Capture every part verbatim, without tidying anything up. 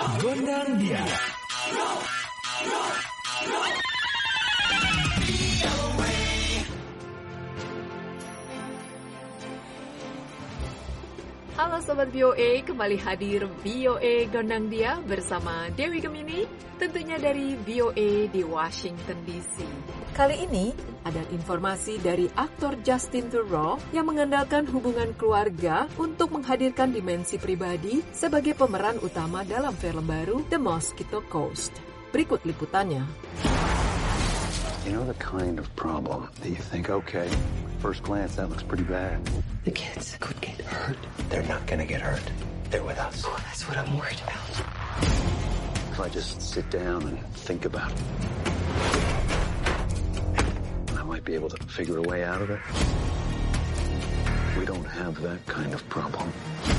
Gondang Dia. Halo Sobat V O A, kembali hadir V O A Gondang Dia bersama Dewi Gemini, tentunya dari V O A di Washington D C. Kali ini ada informasi dari aktor Justin Theroux yang mengandalkan hubungan keluarga untuk menghadirkan dimensi pribadi sebagai pemeran utama dalam film baru The Mosquito Coast. Berikut liputannya. You know the kind of problem that you think, okay, first glance, that looks pretty bad. The kids could get hurt. They're not gonna get hurt. They're with us. Oh, that's what I'm worried about. If I just sit down and think about it, I might be able to figure a way out of it. We don't have that kind of problem.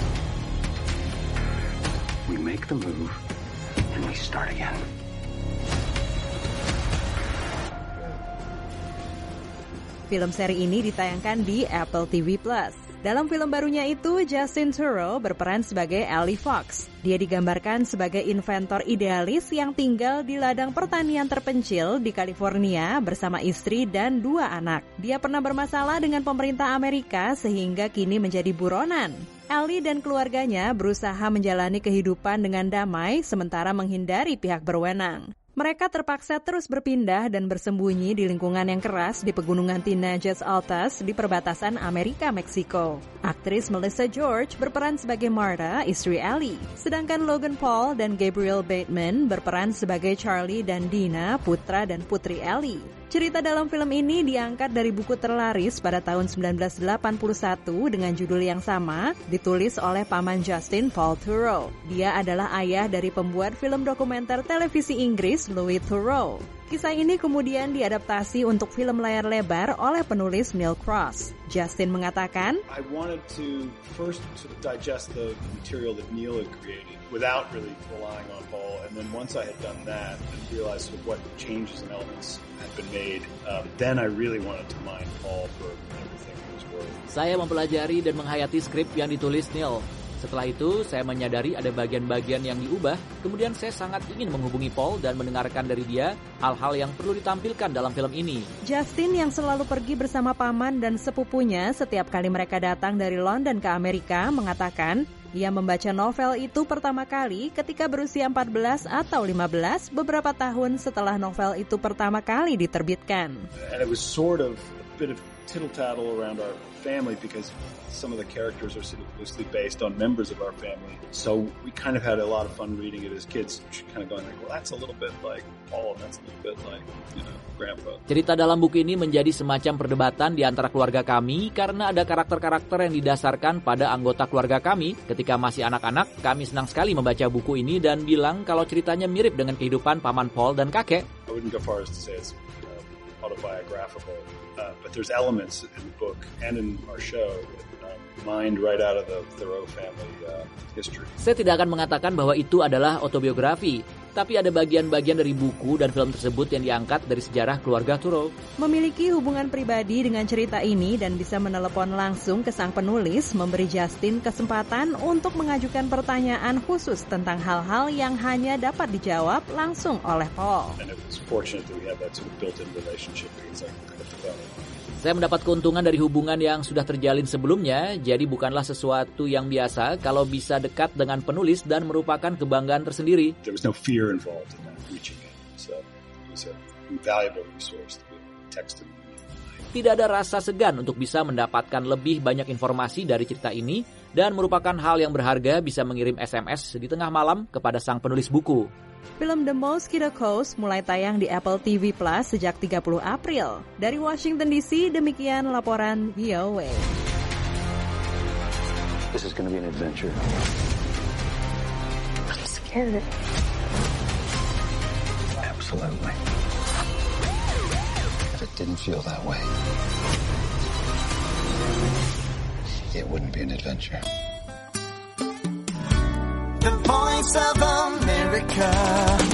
We make the move, and we start again. Film seri ini ditayangkan di Apple T V Plus. Dalam film barunya itu, Justin Theroux berperan sebagai Ellie Fox. Dia digambarkan sebagai inventor idealis yang tinggal di ladang pertanian terpencil di California bersama istri dan dua anak. Dia pernah bermasalah dengan pemerintah Amerika sehingga kini menjadi buronan. Ellie dan keluarganya berusaha menjalani kehidupan dengan damai sementara menghindari pihak berwenang. Mereka terpaksa terus berpindah dan bersembunyi di lingkungan yang keras di pegunungan Tinajas Altas di perbatasan Amerika-Meksiko. Aktris Melissa George berperan sebagai Marta, istri Ellie. Sedangkan Logan Paul dan Gabriel Bateman berperan sebagai Charlie dan Dina, putra dan putri Ellie. Cerita dalam film ini diangkat dari buku terlaris pada tahun sembilan belas delapan puluh satu dengan judul yang sama, ditulis oleh paman Justin, Paul Theroux. Dia adalah ayah dari pembuat film dokumenter televisi Inggris, Louis Theroux. Kisah ini kemudian diadaptasi untuk film layar lebar oleh penulis Neil Cross. Justin mengatakan, I wanted to first sort of digest the material that Neil had created without really relying on Paul. And then once I had done that and realized sort of what changes and elements had been made, um, then I really wanted to mine Paul for everything it was worth. Saya mempelajari dan menghayati skrip yang ditulis Neil. Setelah itu, saya menyadari ada bagian-bagian yang diubah. Kemudian saya sangat ingin menghubungi Paul dan mendengarkan dari dia hal-hal yang perlu ditampilkan dalam film ini. Justin yang selalu pergi bersama paman dan sepupunya setiap kali mereka datang dari London ke Amerika mengatakan ia membaca novel itu pertama kali ketika berusia empat belas atau lima belas beberapa tahun setelah novel itu pertama kali diterbitkan. And it was sort of a bit of tittle-tattle around our family because some of the characters are sort of loosely based on members of our family. So we kind of had a lot of fun reading it as kids, kind of going like, well, that's a little bit like Paul, and that's a little bit like, you know, Grandpa. Cerita dalam buku ini menjadi semacam perdebatan di antara keluarga kami karena ada karakter-karakter yang didasarkan pada anggota keluarga kami. Ketika masih anak-anak, kami senang sekali membaca buku ini dan bilang kalau ceritanya mirip dengan kehidupan paman Paul dan kakek. I wouldn't go far as to say it's uh, autobiographical, uh, but there's elements in the book and in our show that um, mined right out of the Theroux family uh, history. Saya tidak akan mengatakan bahwa itu adalah autobiografi, tapi ada bagian-bagian dari buku dan film tersebut yang diangkat dari sejarah keluarga Theroux. Memiliki hubungan pribadi dengan cerita ini dan bisa menelepon langsung ke sang penulis memberi Justin kesempatan untuk mengajukan pertanyaan khusus tentang hal-hal yang hanya dapat dijawab langsung oleh Paul. And it was fortunate that we had that sort of built-in relationship because I could have done it. Saya mendapat keuntungan dari hubungan yang sudah terjalin sebelumnya, jadi bukanlah sesuatu yang biasa kalau bisa dekat dengan penulis dan merupakan kebanggaan tersendiri. There was no fear involved in that reaching it, so it was a invaluable resource to be texted. Tidak ada rasa segan untuk bisa mendapatkan lebih banyak informasi dari cerita ini dan merupakan hal yang berharga bisa mengirim S M S di tengah malam kepada sang penulis buku. Film The Mosquito Coast mulai tayang di Apple T V Plus sejak tiga puluh April. Dari Washington D C, demikian laporan V O A. This is going to be an adventure. I'm scared. Absolutely. If it didn't feel that way, it wouldn't be an adventure. The Voice of America.